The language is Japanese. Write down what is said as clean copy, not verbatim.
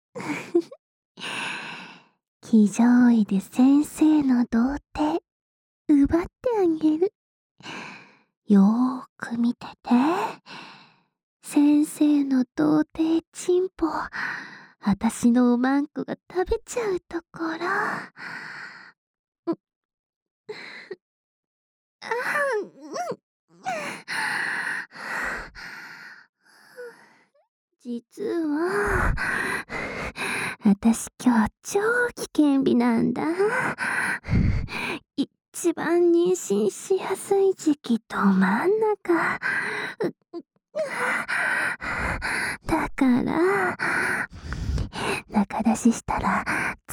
騎乗位で先生の童貞奪ってあげる。よーく見てて。先生の童貞チンポ、あたしのおまんこが食べちゃうところ。実は、あたし今日超危険日なんだ。一番妊娠しやすい時期ど真ん中。だから、仲出ししたら